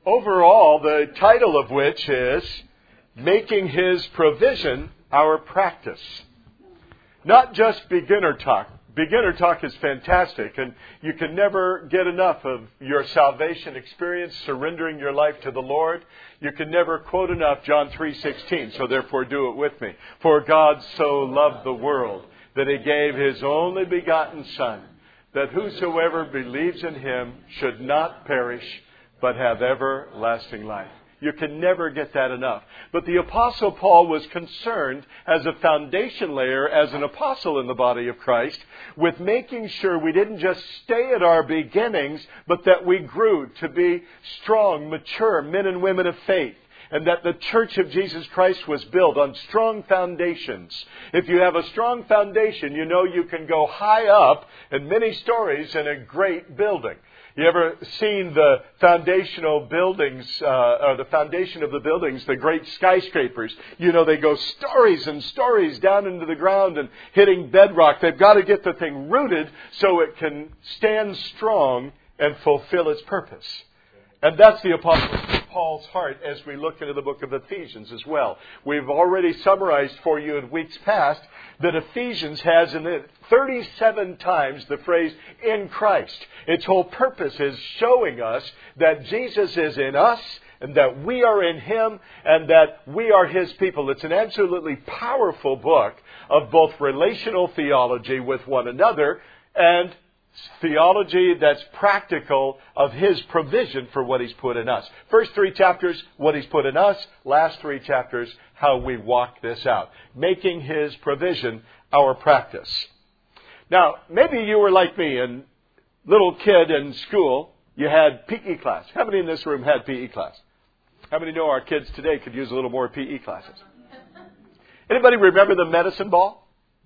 Overall, the title of which is Making His Provision Our Practice. Not just beginner talk. Beginner talk is fantastic, and you can never get enough of your salvation experience, surrendering your life to the Lord. You can never quote enough John 3:16, so therefore do it with me. For God so loved the world that He gave His only begotten Son, that whosoever believes in Him should not perish, but have everlasting life. You can never get that enough. But the Apostle Paul was concerned as a foundation layer, as an apostle in the body of Christ, with making sure we didn't just stay at our beginnings, but that we grew to be strong, mature men and women of faith. And that the Church of Jesus Christ was built on strong foundations. If you have a strong foundation, you know you can go high up in many stories in a great building. You ever seen the foundational buildings, or the foundation of the buildings, the great skyscrapers? You know, they go stories and stories down into the ground and hitting bedrock. They've got to get the thing rooted so it can stand strong and fulfill its purpose. And that's the Apostle Paul's heart as we look into the book of Ephesians as well. We've already summarized for you in weeks past that Ephesians has in it 37 times the phrase in Christ. Its whole purpose is showing us that Jesus is in us and that we are in Him and that we are His people. It's an absolutely powerful book of both relational theology with one another and theology that's practical of His provision for what He's put in us. First 3 chapters, what He's put in us. Last 3 chapters, how we walk this out. Making His provision our practice. Now, maybe you were like me, and little kid in school, you had PE class. How many in this room had PE class? How many know our kids today could use a little more PE classes? Anybody remember the medicine ball?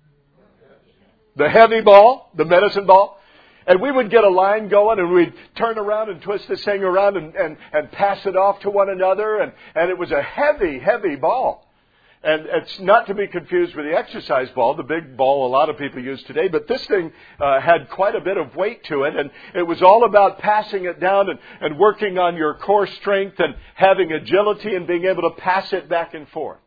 The heavy ball, the medicine ball? And we would get a line going and we'd turn around and twist this thing around and pass it off to one another. And it was a heavy, heavy ball. And it's not to be confused with the exercise ball, the big ball a lot of people use today. But this thing had quite a bit of weight to it. And it was all about passing it down and working on your core strength and having agility and being able to pass it back and forth.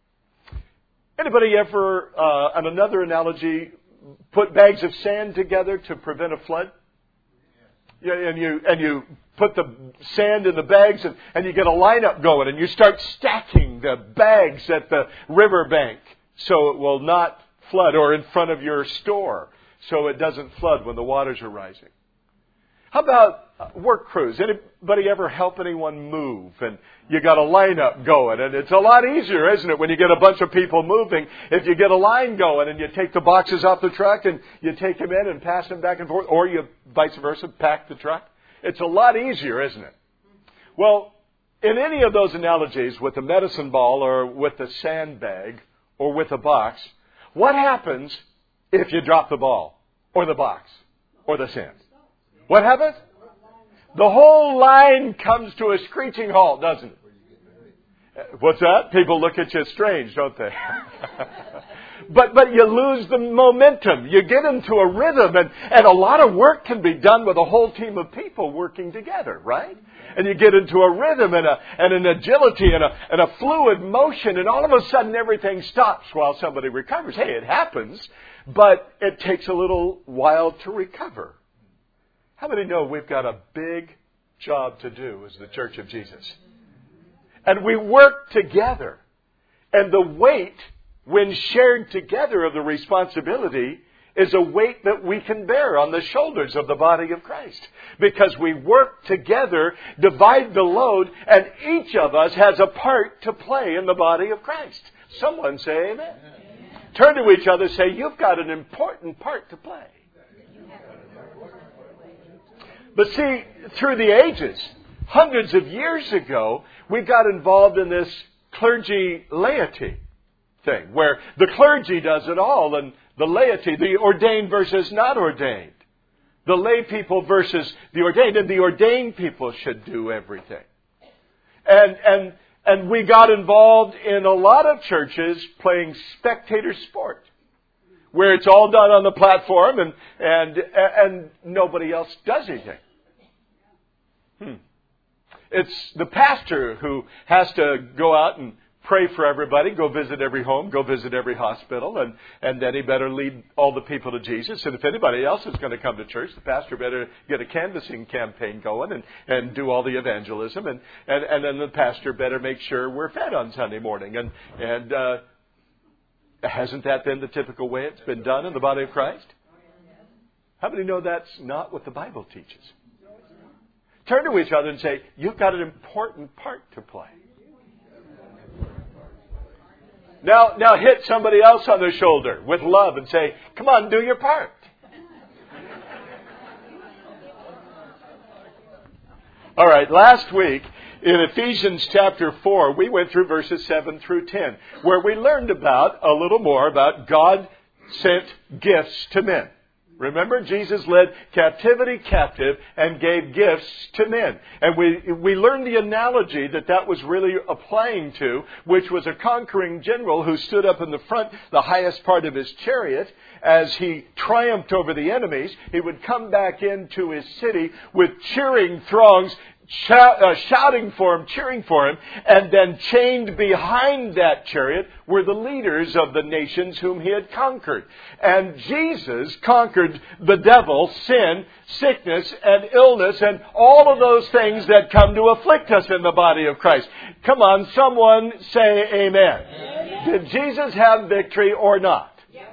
Anybody ever, on another analogy, put bags of sand together to prevent a flood? Yeah, and you put the sand in the bags and you get a lineup going and you start stacking the bags at the riverbank so it will not flood, or in front of your store so it doesn't flood when the waters are rising. How about work crews? Anybody ever help anyone move? And you got a lineup going. And it's a lot easier, isn't it, when you get a bunch of people moving, if you get a line going and you take the boxes off the truck and you take them in and pass them back and forth, or you, vice versa, pack the truck. It's a lot easier, isn't it? Well, in any of those analogies, with the medicine ball or with the sandbag or with a box, what happens if you drop the ball or the box or the sand? What happens? The whole line comes to a screeching halt, doesn't it? What's that? People look at you strange, don't they? But you lose the momentum. You get into a rhythm, and a lot of work can be done with a whole team of people working together, right? And you get into a rhythm and an agility and a fluid motion, and all of a sudden everything stops while somebody recovers. Hey, it happens, but it takes a little while to recover. How many know we've got a big job to do as the Church of Jesus? And we work together. And the weight, when shared together, of the responsibility is a weight that we can bear on the shoulders of the body of Christ. Because we work together, divide the load, and each of us has a part to play in the body of Christ. Someone say amen. Turn to each other and say, you've got an important part to play. But see, through the ages, hundreds of years ago, we got involved in this clergy laity thing, where the clergy does it all, and the laity, the ordained versus not ordained, the lay people versus the ordained, and the ordained people should do everything. And we got involved in a lot of churches playing spectator sport, where it's all done on the platform and nobody else does anything. It's the pastor who has to go out and pray for everybody, go visit every home, go visit every hospital, and then he better lead all the people to Jesus. And if anybody else is going to come to church, the pastor better get a canvassing campaign going and do all the evangelism. And then the pastor better make sure we're fed on Sunday morning. And hasn't that been the typical way it's been done in the body of Christ? How many know that's not what the Bible teaches? Turn to each other and say, you've got an important part to play. Now hit somebody else on the shoulder with love and say, come on, do your part. All right, last week in Ephesians chapter 4, we went through verses 7 through 10, where we learned about a little more about God sent gifts to men. Remember, Jesus led captivity captive and gave gifts to men. And we learned the analogy that was really applying to, which was a conquering general who stood up in the front, the highest part of his chariot. As he triumphed over the enemies, he would come back into his city with cheering throngs, shouting for him, cheering for him, and then chained behind that chariot were the leaders of the nations whom he had conquered. And Jesus conquered the devil, sin, sickness, and illness, and all of those things that come to afflict us in the body of Christ. Come on, someone say amen. Amen. Did Jesus have victory or not?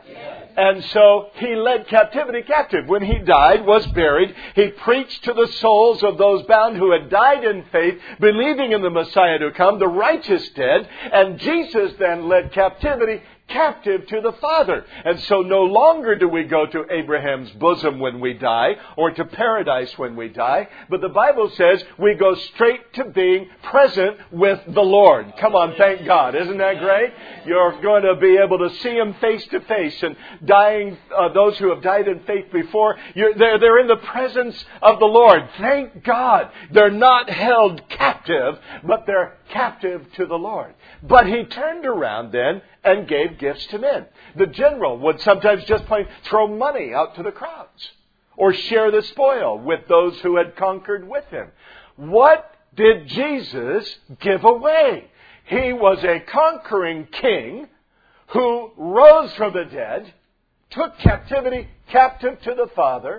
And so he led captivity captive. When he died, was buried, he preached to the souls of those bound who had died in faith, believing in the Messiah to come, the righteous dead. And Jesus then led captivity captive to the Father. And so no longer do we go to Abraham's bosom when we die, or to paradise when we die, but the Bible says we go straight to being present with the Lord. Come on, thank God. Isn't that great? You're going to be able to see Him face to face, and dying, those who have died in faith before, they're in the presence of the Lord. Thank God. They're not held captive, but they're captive to the Lord. But He turned around then and gave gifts to men. The general would sometimes just plain throw money out to the crowds, or share the spoil with those who had conquered with him. What did Jesus give away? He was a conquering king who rose from the dead, took captivity captive to the Father,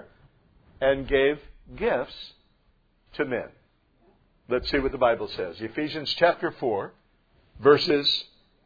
and gave gifts to men. Let's see what the Bible says. Ephesians chapter 4, verses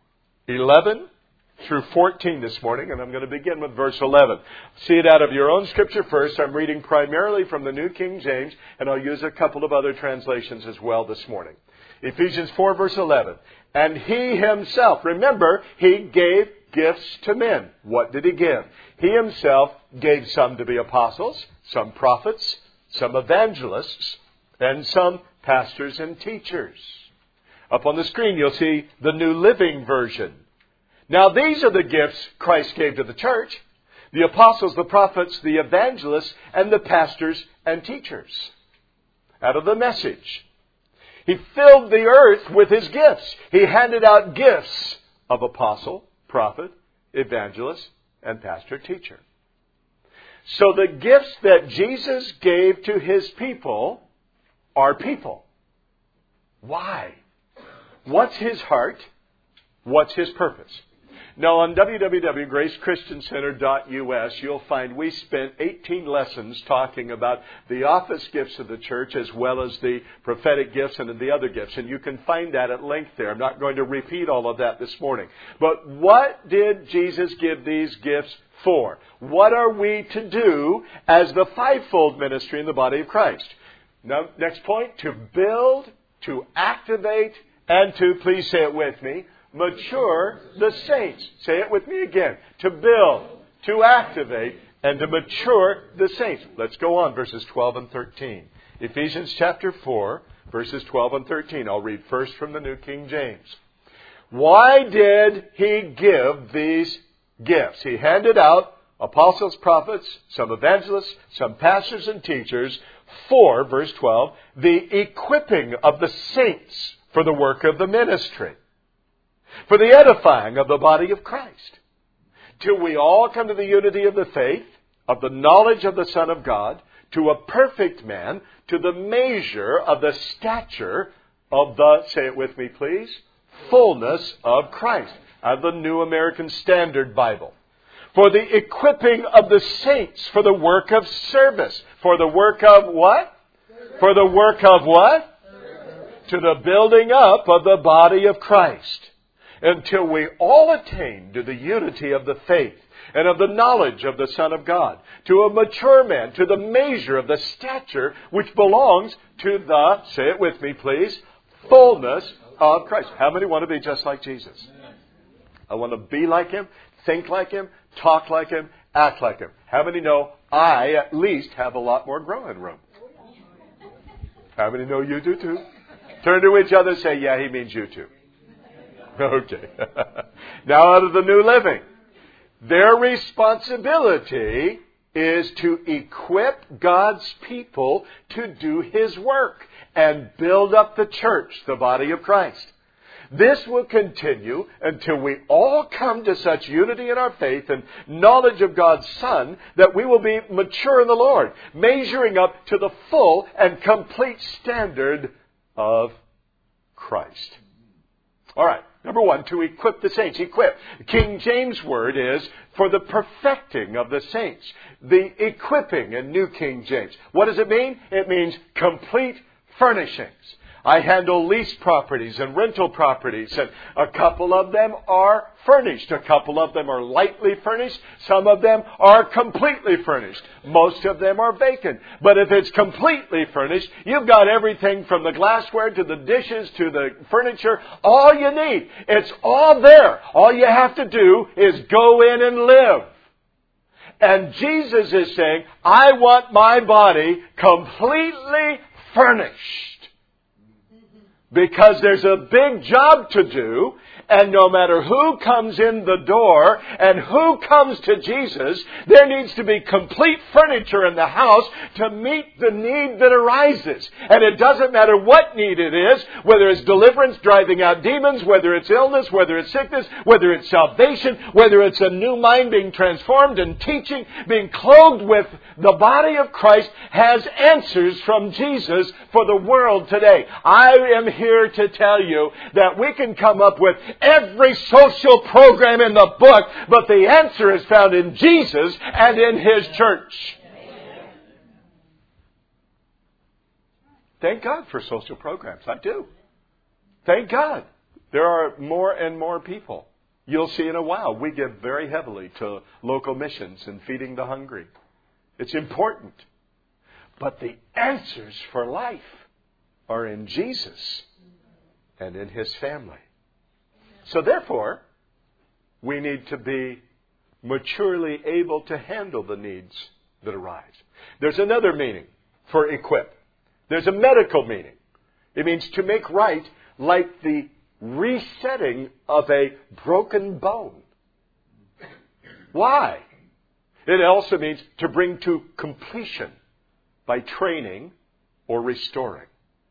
11 through 14 this morning, and I'm going to begin with verse 11. See it out of your own scripture first. I'm reading primarily from the New King James, and I'll use a couple of other translations as well this morning. Ephesians 4, verse 11. And He Himself, remember, He gave gifts to men. What did He give? He Himself gave some to be apostles, some prophets, some evangelists, and some pastors and teachers. Up on the screen, you'll see the New Living Version. Now, these are the gifts Christ gave to the church: the apostles, the prophets, the evangelists, and the pastors and teachers. Out of the Message. He filled the earth with His gifts. He handed out gifts of apostle, prophet, evangelist, and pastor, teacher. So the gifts that Jesus gave to His people are people. Why? What's His heart? What's His purpose? Now, on www.gracechristiancenter.us, you'll find we spent 18 lessons talking about the office gifts of the church, as well as the prophetic gifts and the other gifts. And you can find that at length there. I'm not going to repeat all of that this morning. But what did Jesus give these gifts for? What are we to do as the fivefold ministry in the body of Christ? Now, next point, to build, to activate, and to, please say it with me, mature the saints. Say it with me again. To build, to activate, and to mature the saints. Let's go on, verses 12 and 13. Ephesians chapter 4, verses 12 and 13. I'll read first from the New King James. Why did He give these gifts? He handed out apostles, prophets, some evangelists, some pastors and teachers for, verse 12, the equipping of the saints for the work of the ministry, for the edifying of the body of Christ, till we all come to the unity of the faith, of the knowledge of the Son of God, to a perfect man, to the measure of the stature of the, say it with me please, fullness of Christ. Out of the New American Standard Bible. For the equipping of the saints for the work of service. For the work of what? Service. For the work of what? Service. To the building up of the body of Christ. Until we all attain to the unity of the faith and of the knowledge of the Son of God. To a mature man, to the measure of the stature which belongs to the, say it with me please, fullness of Christ. How many want to be just like Jesus? I want to be like Him, think like Him, talk like Him, act like Him. How many know I at least have a lot more growing room? How many know you do too? Turn to each other and say, yeah, he means you too. Okay. Now out of the New Living. Their responsibility is to equip God's people to do His work and build up the church, the body of Christ. This will continue until we all come to such unity in our faith and knowledge of God's Son that we will be mature in the Lord, measuring up to the full and complete standard of Christ. All right. Number one, to equip the saints. Equip. King James word is for the perfecting of the saints. The equipping in New King James. What does it mean? It means complete furnishings. I handle lease properties and rental properties, and a couple of them are furnished. A couple of them are lightly furnished. Some of them are completely furnished. Most of them are vacant. But if it's completely furnished, you've got everything from the glassware to the dishes to the furniture. All you need. It's all there. All you have to do is go in and live. And Jesus is saying, I want my body completely furnished. Because there's a big job to do, and no matter who comes in the door and who comes to Jesus, there needs to be complete furniture in the house to meet the need that arises. And it doesn't matter what need it is, whether it's deliverance, driving out demons, whether it's illness, whether it's sickness, whether it's salvation, whether it's a new mind being transformed and teaching, being clothed with the body of Christ has answers from Jesus for the world today. I am here to tell you that we can come up with every social program in the book, but the answer is found in Jesus and in His church. Thank God for social programs. I do. Thank God. There are more and more people. You'll see in a while, we give very heavily to local missions and feeding the hungry. It's important. But the answers for life are in Jesus and in His family. So therefore, we need to be maturely able to handle the needs that arise. There's another meaning for equip. There's a medical meaning. It means to make right, like the resetting of a broken bone. Why? It also means to bring to completion by training or restoring.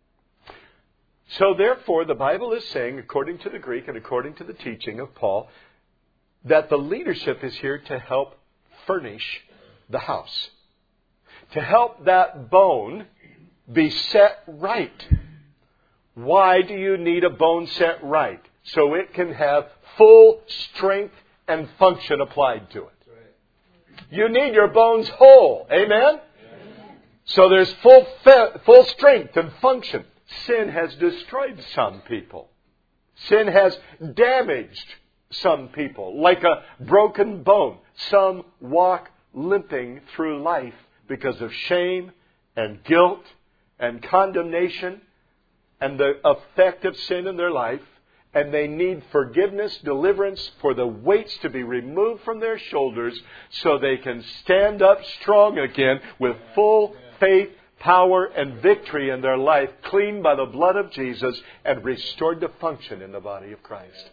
So therefore, the Bible is saying, according to the Greek and according to the teaching of Paul, that the leadership is here to help furnish the house. To help that bone be set right. Why do you need a bone set right? So it can have full strength and function applied to it. You need your bones whole. Amen? So there's full strength and function. Sin has destroyed some people. Sin has damaged some people, like a broken bone. Some walk limping through life because of shame and guilt and condemnation and the effect of sin in their life. And they need forgiveness, deliverance, for the weights to be removed from their shoulders so they can stand up strong again with full faith, power, and victory in their life, cleaned by the blood of Jesus and restored to function in the body of Christ.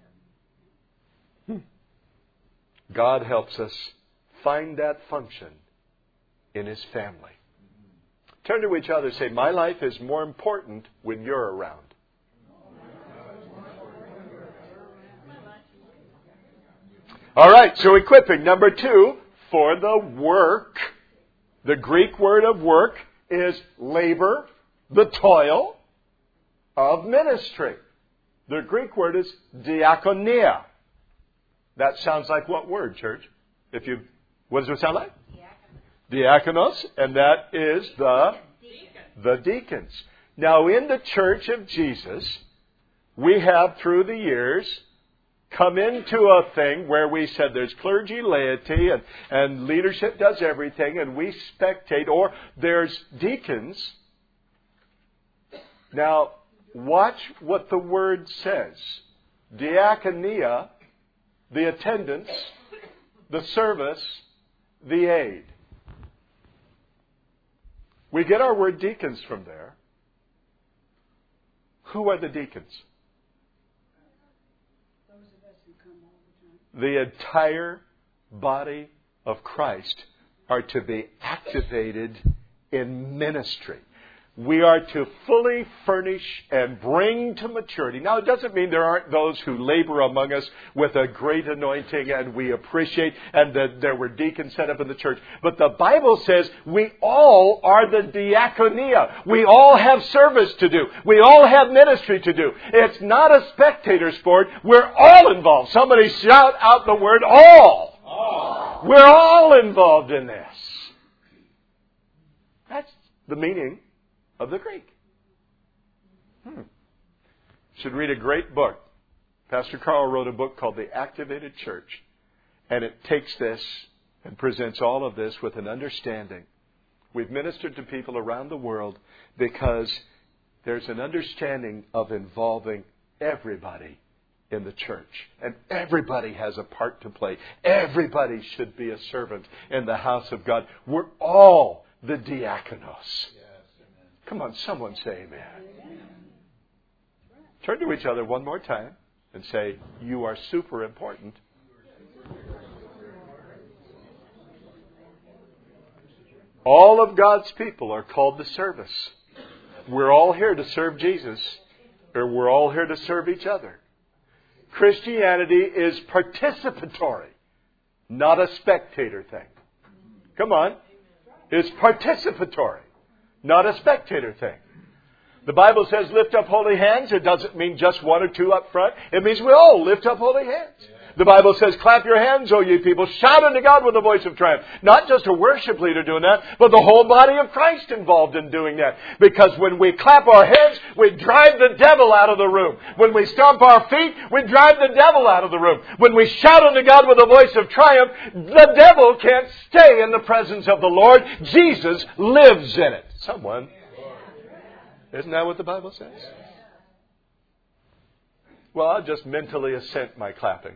God helps us find that function in His family. Turn to each other and say, my life is more important when you're around. All right, so equipping. Number 2, for the work The Greek word of work is labor, the toil of ministry. The Greek word is diakonia. That sounds like what word, church? What does it sound like? Diakonos, and that is the deacons. Now, in the Church of Jesus, we have, through the years, come into a thing where we said there's clergy, laity, and leadership does everything, and we spectate, or there's deacons. Now, watch what the word says. Diakonia, the attendance, the service, the aid. We get our word deacons from there. Who are the deacons? Those of us who come all the time. The entire body of Christ are to be activated in ministry. We are to fully furnish and bring to maturity. Now, it doesn't mean there aren't those who labor among us with a great anointing and we appreciate, and that there were deacons set up in the church. But the Bible says we all are the diakonia. We all have service to do. We all have ministry to do. It's not a spectator sport. We're all involved. Somebody shout out the word all. All. We're all involved in this. That's the meaning of the Greek. Should read a great book. Pastor Carl wrote a book called The Activated Church. And it takes this and presents all of this with an understanding. We've ministered to people around the world because there's an understanding of involving everybody in the church. And everybody has a part to play. Everybody should be a servant in the house of God. We're all the diakonos. Come on, someone say amen. Amen. Turn to each other one more time and say, you are super important. All of God's people are called to service. We're all here to serve Jesus, or we're all here to serve each other. Christianity is participatory, not a spectator thing. Come on. It's participatory, not a spectator thing. The Bible says lift up holy hands. It doesn't mean just one or two up front. It means we all lift up holy hands. The Bible says clap your hands, O ye people. Shout unto God with a voice of triumph. Not just a worship leader doing that, but the whole body of Christ involved in doing that. Because when we clap our hands, we drive the devil out of the room. When we stomp our feet, we drive the devil out of the room. When we shout unto God with a voice of triumph, the devil can't stay in the presence of the Lord. Jesus lives in it. Someone. Isn't that what the Bible says? Well, I'll just mentally assent my clapping.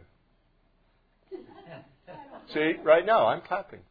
See, right now I'm clapping.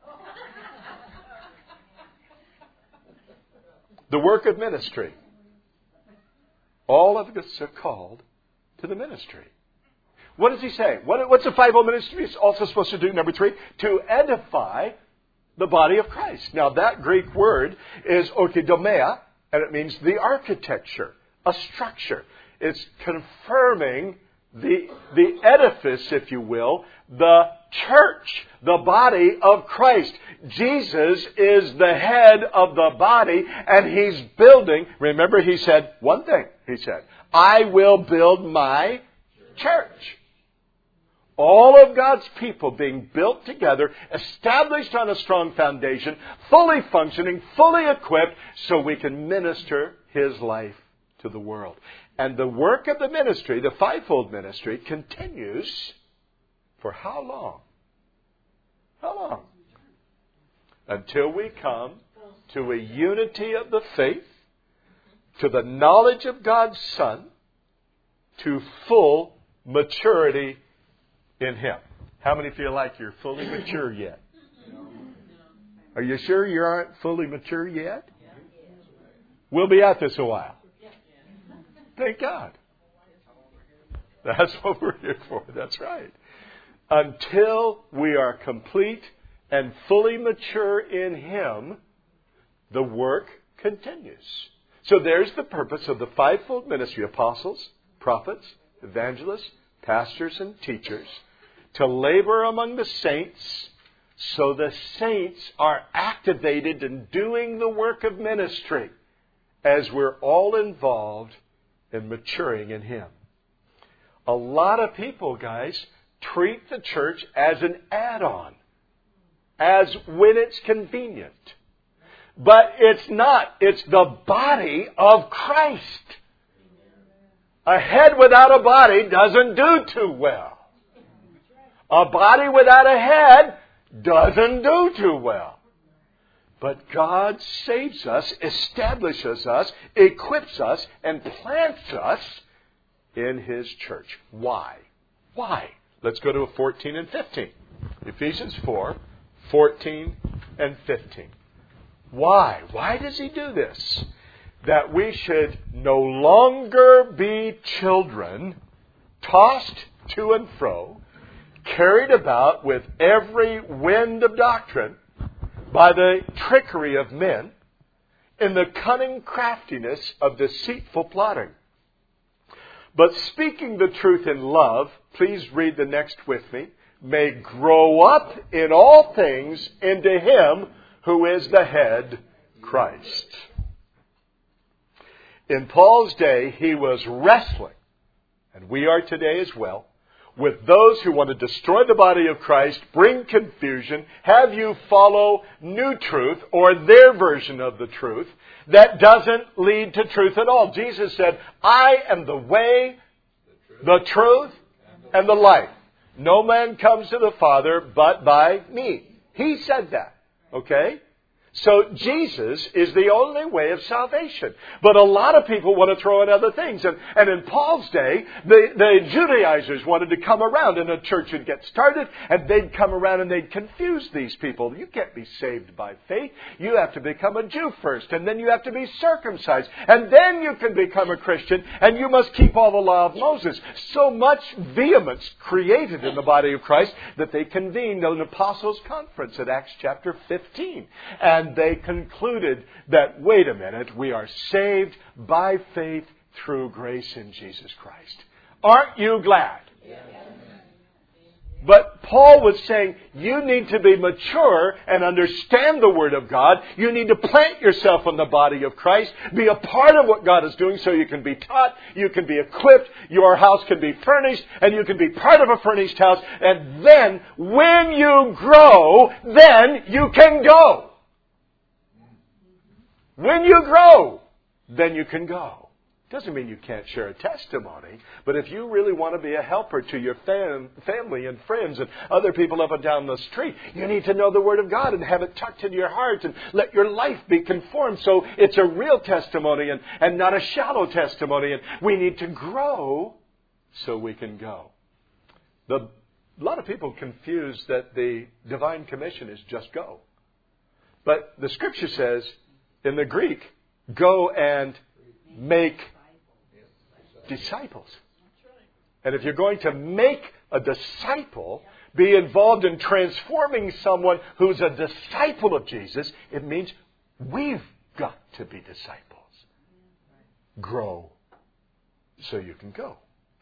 The work of ministry. All of us are called to the ministry. What does he say? What's the fivefold ministry also supposed to do? Number 3, to edify the body of Christ. Now that Greek word is oikodomea, and it means the architecture, a structure. It's confirming the edifice, if you will, the church, the body of Christ. Jesus is the head of the body, and He's building. Remember, He said one thing. He said, I will build my church. All of God's people being built together, established on a strong foundation, fully functioning, fully equipped, so we can minister His life to the world. And the work of the ministry, the fivefold ministry, continues for how long? How long? Until we come to a unity of the faith, to the knowledge of God's Son, to full maturity in Him. How many feel like you're fully mature yet? Are you sure you aren't fully mature yet? We'll be at this a while. Thank God. That's what we're here for. That's right. Until we are complete and fully mature in Him, the work continues. So there's the purpose of the fivefold ministry: apostles, prophets, evangelists, pastors, and teachers, to labor among the saints so the saints are activated in doing the work of ministry as we're all involved in maturing in Him. A lot of people, guys, treat the church as an add-on, as when it's convenient. But it's not. It's the body of Christ. A head without a body doesn't do too well. A body without a head doesn't do too well. But God saves us, establishes us, equips us, and plants us in His church. Why? Why? Let's go to 14 and 15. Ephesians 4, 14 and 15. Why? Why does He do this? That we should no longer be children, tossed to and fro, carried about with every wind of doctrine, by the trickery of men, in the cunning craftiness of deceitful plotting. But speaking the truth in love, please read the next with me, may grow up in all things into Him who is the head, Christ. In Paul's day, he was wrestling, and we are today as well, with those who want to destroy the body of Christ, bring confusion, have you follow new truth or their version of the truth that doesn't lead to truth at all. Jesus said, I am the way, the truth, and the life. No man comes to the Father but by me. He said that. Okay? So Jesus is the only way of salvation. But a lot of people want to throw in other things. And in Paul's day, the Judaizers wanted to come around and a church would get started and they'd come around and they'd confuse these people. You can't be saved by faith. You have to become a Jew first and then you have to be circumcised. And then you can become a Christian and you must keep all the law of Moses. So much vehemence created in the body of Christ that they convened an apostles' conference at Acts chapter 15. And they concluded that, wait a minute, we are saved by faith through grace in Jesus Christ. Aren't you glad? Yes. But Paul was saying, you need to be mature and understand the Word of God. You need to plant yourself in the body of Christ. Be a part of what God is doing so you can be taught, you can be equipped, your house can be furnished, and you can be part of a furnished house. And then, when you grow, then you can go. When you grow, then you can go. Doesn't mean you can't share a testimony, but if you really want to be a helper to your family and friends and other people up and down the street, you need to know the Word of God and have it tucked into your heart and let your life be conformed so it's a real testimony and not a shallow testimony. And we need to grow so we can go. A lot of people confuse that the divine commission is just go. But the Scripture says, in the Greek, go and make disciples. And if you're going to make a disciple, be involved in transforming someone who's a disciple of Jesus, it means we've got to be disciples. Grow so you can go.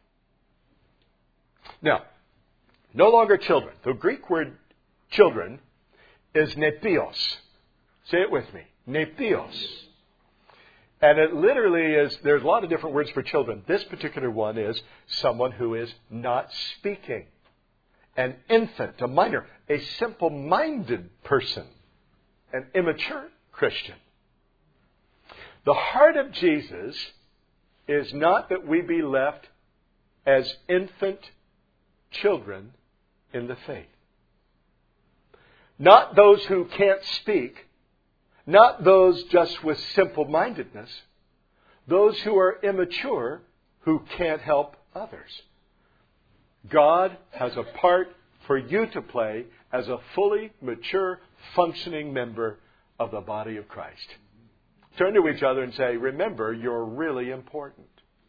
Now, no longer children. The Greek word children is nepios. Say it with me. Nepios. And it literally is, there's a lot of different words for children. This particular one is someone who is not speaking. An infant, a minor, a simple-minded person, an immature Christian. The heart of Jesus is not that we be left as infant children in the faith. Not those who can't speak. Not those just with simple-mindedness. Those who are immature, who can't help others. God has a part for you to play as a fully mature, functioning member of the body of Christ. Turn to each other and say, remember, you're really important.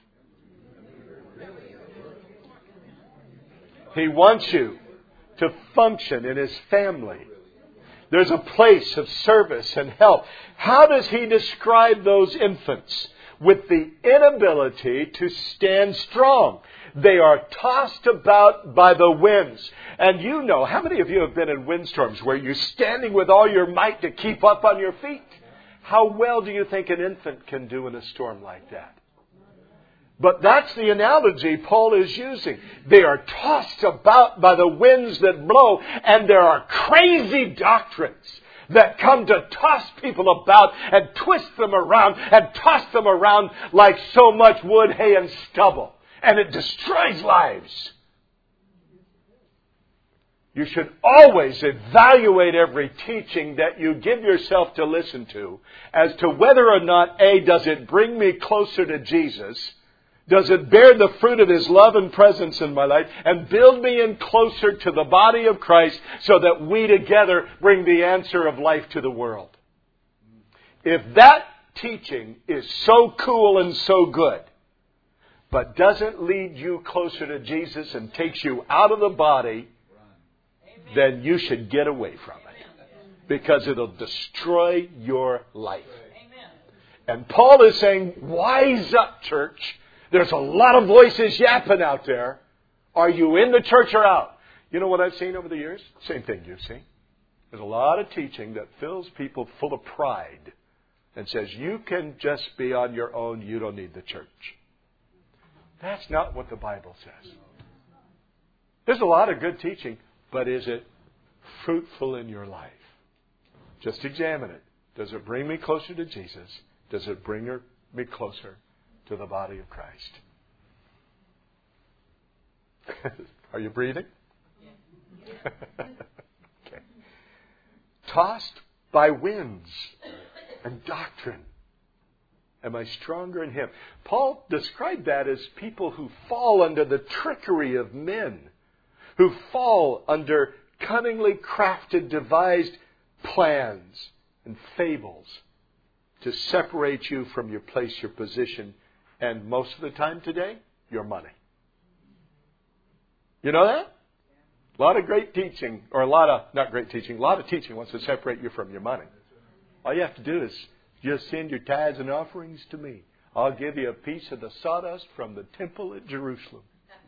He wants you to function in His family. There's a place of service and help. How does He describe those infants? with the inability to stand strong. They are tossed about by the winds. And you know, how many of you have been in windstorms where you're standing with all your might to keep up on your feet? How well do you think an infant can do in a storm like that? But that's the analogy Paul is using. They are tossed about by the winds that blow, and there are crazy doctrines that come to toss people about and twist them around and toss them around like so much wood, hay, and stubble. And it destroys lives. You should always evaluate every teaching that you give yourself to listen to as to whether or not, A, does it bring me closer to Jesus? Does it bear the fruit of His love and presence in my life and build me in closer to the body of Christ so that we together bring the answer of life to the world? If that teaching is so cool and so good, but doesn't lead you closer to Jesus and takes you out of the body, then you should get away from it. Because it'll destroy your life. And Paul is saying, wise up, church. There's a lot of voices yapping out there. Are you in the church or out? You know what I've seen over the years? Same thing you've seen. There's a lot of teaching that fills people full of pride and says, you can just be on your own. You don't need the church. That's not what the Bible says. There's a lot of good teaching, but is it fruitful in your life? Just examine it. Does it bring me closer to Jesus? Does it bring me closer to the body of Christ? Are you breathing? Okay. Tossed by winds and doctrine. Am I stronger in Him? Paul described that as people who fall under the trickery of men, who fall under cunningly crafted, devised plans and fables to separate you from your place, your position, and most of the time today, your money. You know that? A lot of great teaching, or a lot of teaching wants to separate you from your money. All you have to do is just send your tithes and offerings to me. I'll give you a piece of the sawdust from the temple at Jerusalem.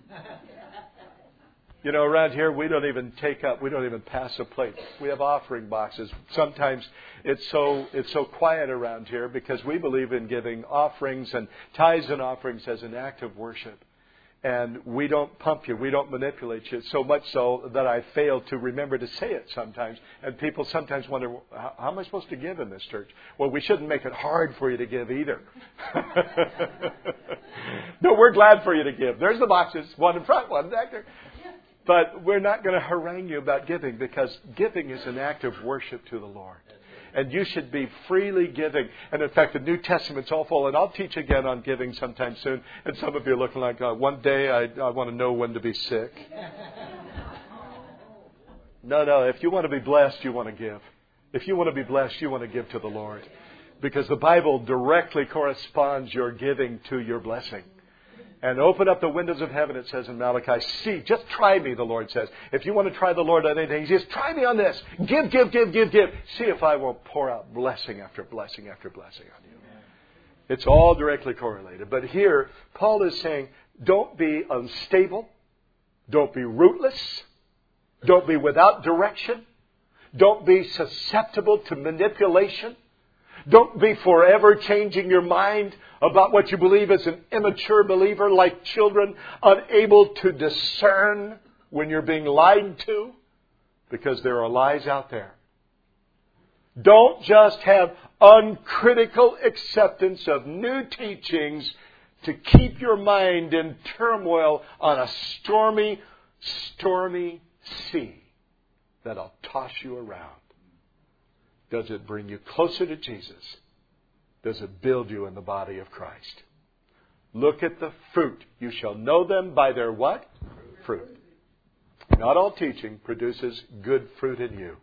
You know, around here we don't even pass a plate. We have offering boxes. Sometimes it's so quiet around here because we believe in giving offerings and tithes and offerings as an act of worship. And we don't pump you. We don't manipulate you. So much so that I fail to remember to say it sometimes. And people sometimes wonder, how am I supposed to give in this church? Well, we shouldn't make it hard for you to give either. No, we're glad for you to give. There's the boxes. One in front, one back there. But we're not going to harangue you about giving because giving is an act of worship to the Lord. And you should be freely giving. And in fact, the New Testament's all full. And I'll teach again on giving sometime soon. And some of you are looking like, one day I want to know when to be sick. No. If you want to be blessed, you want to give. If you want to be blessed, you want to give to the Lord. Because the Bible directly corresponds your giving to your blessing. And open up the windows of heaven, it says in Malachi. See, just try me, the Lord says. If you want to try the Lord on anything, He says, try me on this. Give. See if I won't pour out blessing after blessing after blessing on you. It's all directly correlated. But here, Paul is saying, don't be unstable. Don't be rootless. Don't be without direction. Don't be susceptible to manipulation. Don't be forever changing your mind about what you believe as an immature believer, like children, unable to discern when you're being lied to, because there are lies out there. Don't just have uncritical acceptance of new teachings to keep your mind in turmoil on a stormy sea that'll toss you around. Does it bring you closer to Jesus? Does it build you in the body of Christ? Look at the fruit. You shall know them by their what? Fruit. Not all teaching produces good fruit in you.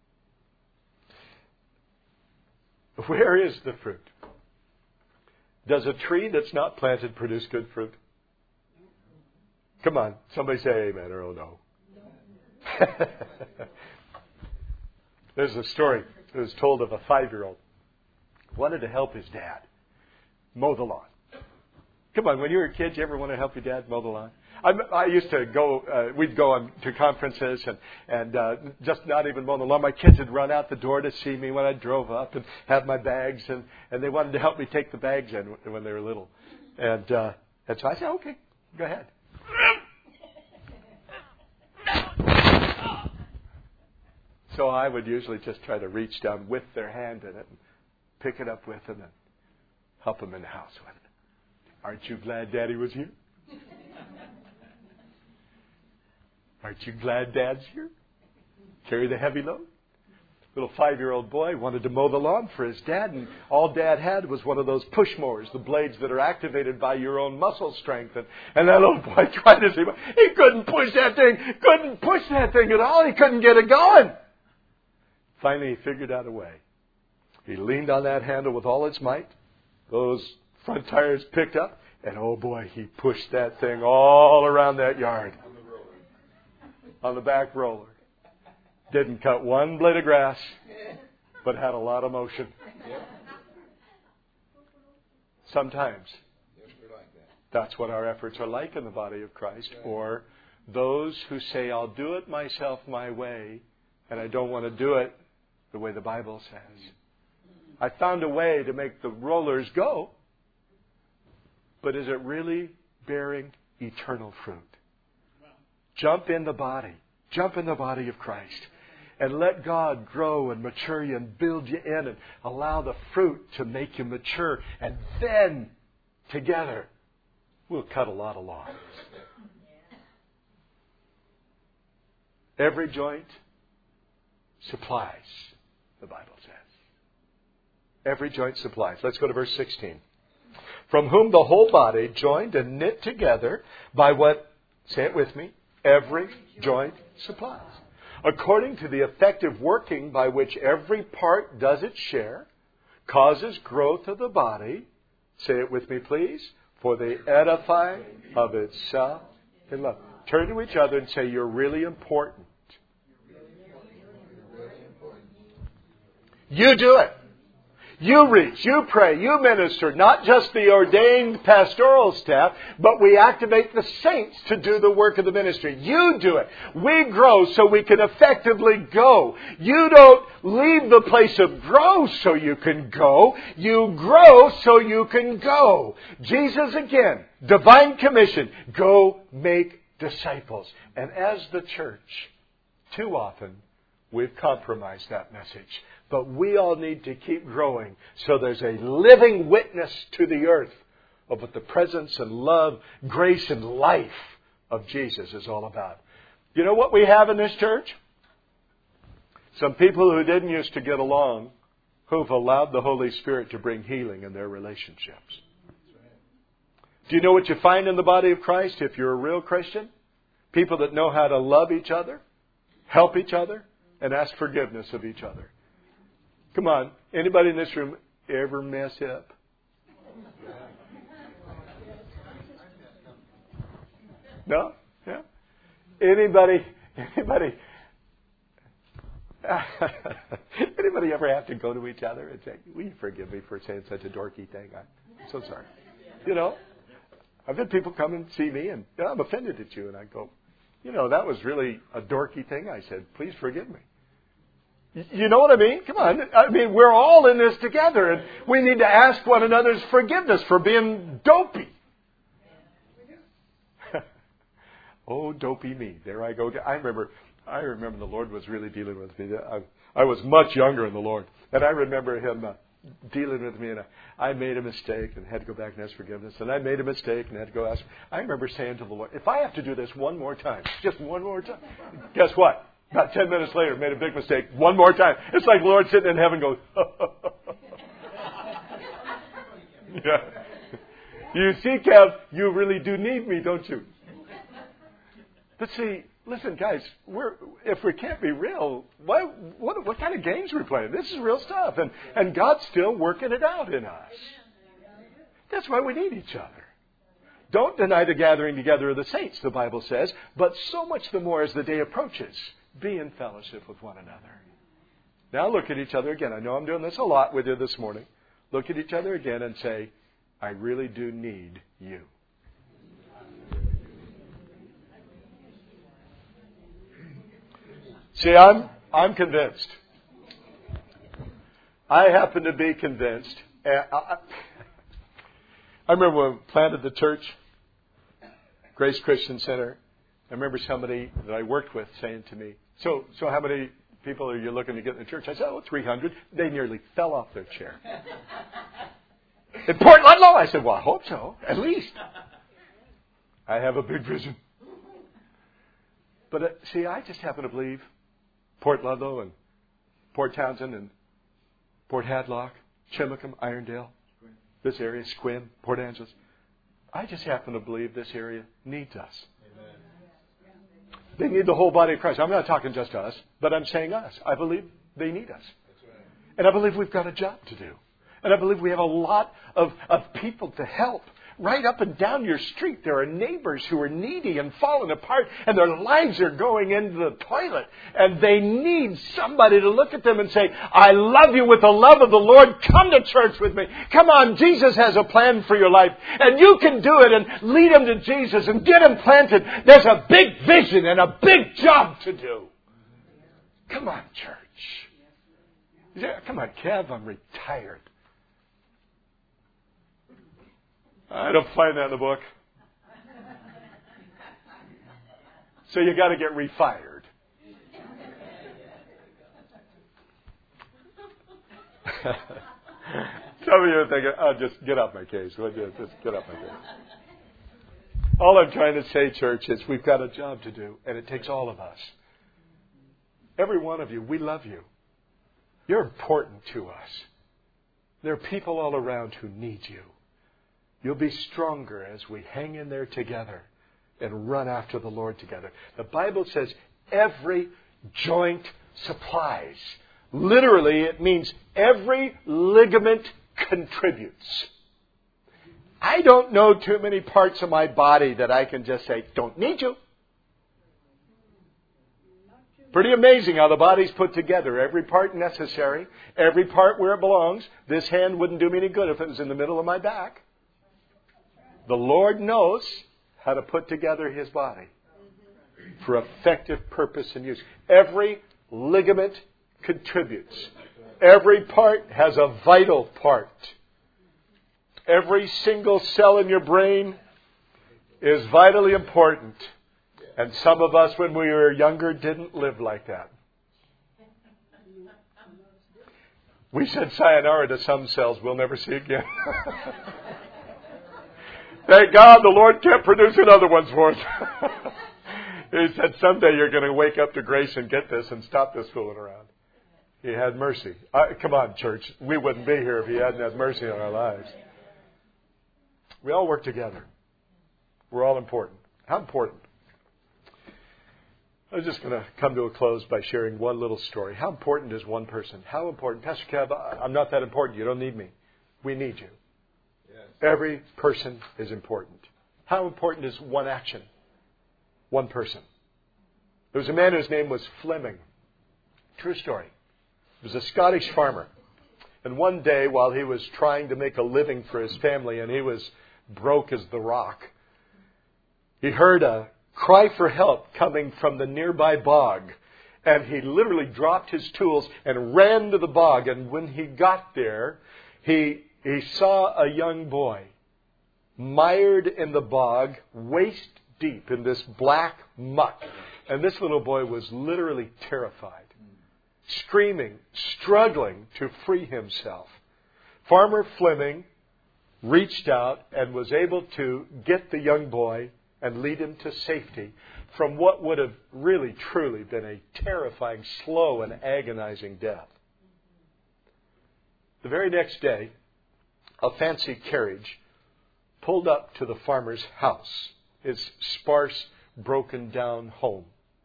Where is the fruit? Does a tree that's not planted produce good fruit? Come on, somebody say amen or oh no. There's a story that was told of a 5-year-old who wanted to help his dad. mow the lawn. Come on, when you were a kid, you ever want to help your dad mow the lawn? I used to go, we'd go on to conferences and just not even mow the lawn. My kids would run out the door to see me when I drove up and have my bags, and they wanted to help me take the bags in when they were little. And so I said, okay, go ahead. So I would usually just try to reach down with their hand in it and pick it up with them and help them in the house with it. Aren't you glad Daddy was here? Aren't you glad Dad's here? Carry the heavy load. Little 5-year-old boy wanted to mow the lawn for his dad, and all Dad had was one of those push mowers, the blades that are activated by your own muscle strength. And that little boy tried to see, he couldn't push that thing at all. He couldn't get it going. Finally, he figured out a way. He leaned on that handle with all its might. Those front tires picked up, and oh boy, he pushed that thing all around that yard. On the back roller. Didn't cut one blade of grass, but had a lot of motion. Sometimes that's what our efforts are like in the body of Christ. Or those who say, I'll do it myself my way, and I don't want to do it the way the Bible says. I found a way to make the rollers go, but is it really bearing eternal fruit? Jump in the body. Jump in the body of Christ. And let God grow and mature you and build you in and allow the fruit to make you mature. And then, together, we'll cut a lot of lawns. Every joint supplies, the Bible says. Every joint supplies. Let's go to verse 16. From whom the whole body, joined and knit together by what, say it with me, every joint supplies. According to the effective working by which every part does its share, causes growth of the body, say it with me please, for the edifying of itself in love. Turn to each other and say, you're really important. You do it. You reach, you pray, you minister, not just the ordained pastoral staff, but we activate the saints to do the work of the ministry. You do it. We grow so we can effectively go. You don't leave the place of grow so you can go. You grow so you can go. Jesus again, divine commission, go make disciples. And as the church, too often, we've compromised that message. But we all need to keep growing so there's a living witness to the earth of what the presence and love, grace and life of Jesus is all about. You know what we have in this church? Some people who didn't used to get along, who've allowed the Holy Spirit to bring healing in their relationships. Do you know what you find in the body of Christ if you're a real Christian? People that know how to love each other, help each other, and ask forgiveness of each other. Come on, anybody in this room ever mess up? No? Yeah? Anybody ever have to go to each other and say, will you forgive me for saying such a dorky thing? I'm so sorry. You know, I've had people come and see me and I'm offended at you. And I go, you know, that was really a dorky thing I said. Please forgive me. You know what I mean? Come on. I mean, we're all in this together, and we need to ask one another's forgiveness for being dopey. Oh, dopey me. There I go. I remember the Lord was really dealing with me. I was much younger in the Lord, and I remember Him dealing with me, and I made a mistake and had to go back and ask forgiveness, and I made a mistake and had to go ask. I remember saying to the Lord, if I have to do this one more time, just one more time, guess what? About 10 minutes later, made a big mistake. One more time. It's like the Lord sitting in heaven goes, yeah. You see, Kev, you really do need me, don't you? But see, listen, guys, if we can't be real, what kind of games are we playing? This is real stuff. And God's still working it out in us. That's why we need each other. Don't deny the gathering together of the saints, the Bible says, but so much the more as the day approaches. Be in fellowship with one another. Now look at each other again. I know I'm doing this a lot with you this morning. Look at each other again and say, I really do need you. See, I'm convinced. I happen to be convinced. I remember when we planted the church, Grace Christian Center. I remember somebody that I worked with saying to me, so how many people are you looking to get in the church? I said, 300. They nearly fell off their chair. In Port Ludlow? I said, well, I hope so, at least. I have a big vision. But see, I just happen to believe Port Ludlow and Port Townsend and Port Hadlock, Chimacum, Irondale, this area, Squim, Port Angeles. I just happen to believe this area needs us. Amen. They need the whole body of Christ. I'm not talking just us, but I'm saying us. I believe they need us. And I believe we've got a job to do. And I believe we have a lot of people to help. Right up and down your street, there are neighbors who are needy and falling apart, and their lives are going into the toilet. And they need somebody to look at them and say, I love you with the love of the Lord. Come to church with me. Come on, Jesus has a plan for your life. And you can do it and lead them to Jesus and get them planted. There's a big vision and a big job to do. Come on, church. Yeah, come on, Kev, I'm retired. I don't find that in the book. So you got to get refired. Some of you are thinking, just get off my case. Just get off my case. All I'm trying to say, church, is we've got a job to do, and it takes all of us. Every one of you, we love you. You're important to us. There are people all around who need you. You'll be stronger as we hang in there together and run after the Lord together. The Bible says every joint supplies. Literally, it means every ligament contributes. I don't know too many parts of my body that I can just say, don't need you. Pretty amazing how the body's put together. Every part necessary. Every part where it belongs. This hand wouldn't do me any good if it was in the middle of my back. The Lord knows how to put together His body for effective purpose and use. Every ligament contributes. Every part has a vital part. Every single cell in your brain is vitally important. And some of us, when we were younger, didn't live like that. We said sayonara to some cells we'll never see again. Thank God the Lord kept producing other ones for us. He said, someday you're going to wake up to grace and get this and stop this fooling around. He had mercy. Come on, church. We wouldn't be here if He hadn't had mercy on our lives. We all work together. We're all important. How important? I'm just going to come to a close by sharing one little story. How important is one person? How important? Pastor Kev, I'm not that important. You don't need me. We need you. Every person is important. How important is one action? One person. There was a man whose name was Fleming. True story. He was a Scottish farmer. And one day, while he was trying to make a living for his family, and he was broke as the rock, he heard a cry for help coming from the nearby bog. And he literally dropped his tools and ran to the bog. And when he got there, he saw a young boy mired in the bog, waist deep in this black muck. And this little boy was literally terrified, screaming, struggling to free himself. Farmer Fleming reached out and was able to get the young boy and lead him to safety from what would have really, truly been a terrifying, slow, and agonizing death. The very next day, a fancy carriage pulled up to the farmer's house, his sparse, broken down home.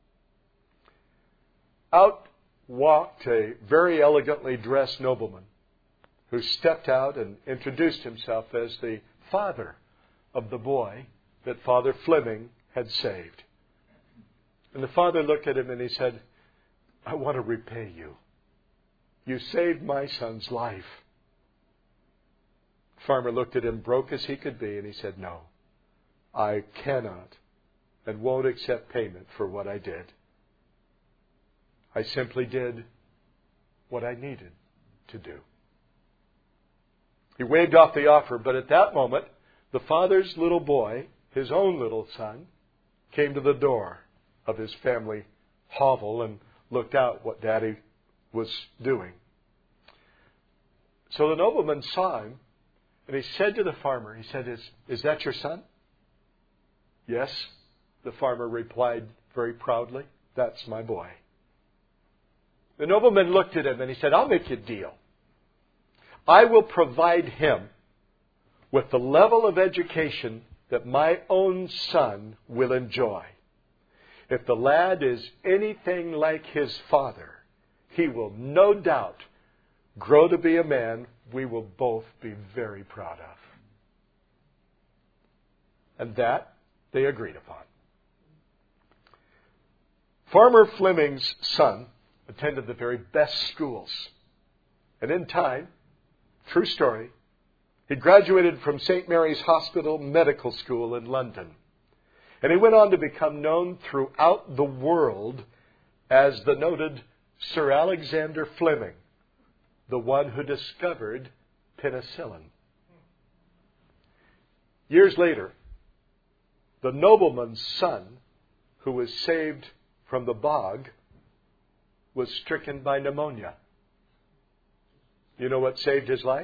Out walked a very elegantly dressed nobleman who stepped out and introduced himself as the father of the boy that Father Fleming had saved. And the father looked at him and he said, I want to repay you. You saved my son's life. Farmer looked at him, broke as he could be, and he said, "No, I cannot and won't accept payment for what I did. I simply did what I needed to do." He waved off the offer, but at that moment, the father's little boy, his own little son, came to the door of his family hovel and looked out what Daddy was doing. So the nobleman saw him, and he said to the farmer, he said, Is that your son?" "Yes," the farmer replied very proudly, "that's my boy." The nobleman looked at him and he said, "I'll make you a deal. I will provide him with the level of education that my own son will enjoy. If the lad is anything like his father, he will no doubt grow to be a man we will both be very proud of." And that they agreed upon. Farmer Fleming's son attended the very best schools. And in time, true story, he graduated from St. Mary's Hospital Medical School in London. And he went on to become known throughout the world as the noted Sir Alexander Fleming, the one who discovered penicillin. Years later, the nobleman's son, who was saved from the bog, was stricken by pneumonia. You know what saved his life?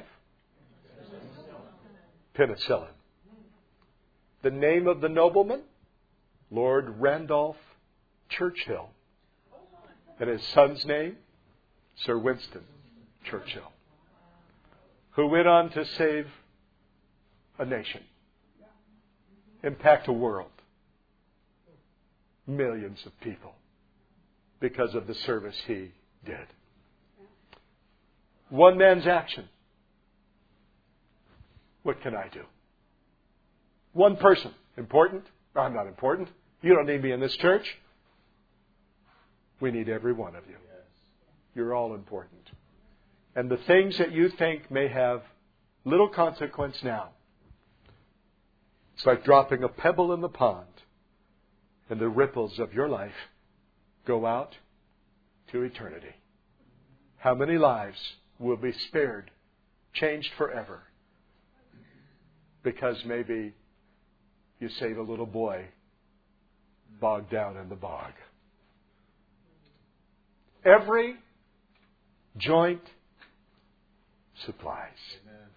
Penicillin. The name of the nobleman? Lord Randolph Churchill. And his son's name? Sir Winston Churchill, who went on to save a nation, impact a world, millions of people, because of the service he did. One man's action. What can I do? One person. Important? I'm not important. You don't need me in this church. We need every one of you. You're all important. And the things that you think may have little consequence now, it's like dropping a pebble in the pond, and the ripples of your life go out to eternity. How many lives will be spared, changed forever, because maybe you save a little boy bogged down in the bog? Every joint supplies. Amen.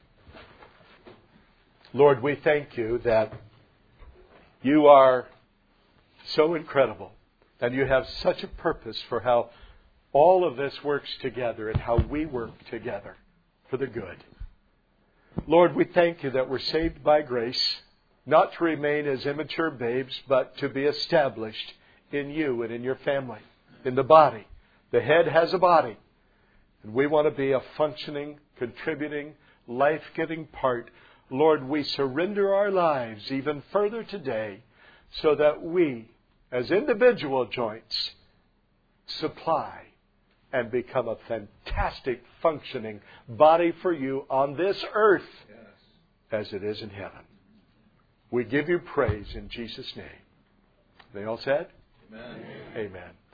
Lord, we thank you that you are so incredible and you have such a purpose for how all of this works together and how we work together for the good. Lord, we thank you that we're saved by grace, not to remain as immature babes, but to be established in you and in your family, in the body. The head has a body. And we want to be a functioning, contributing, life-giving part. Lord, we surrender our lives even further today so that we, as individual joints, supply and become a fantastic, functioning body for you on this earth as it is in heaven. We give you praise in Jesus' name. They all said? Amen. Amen.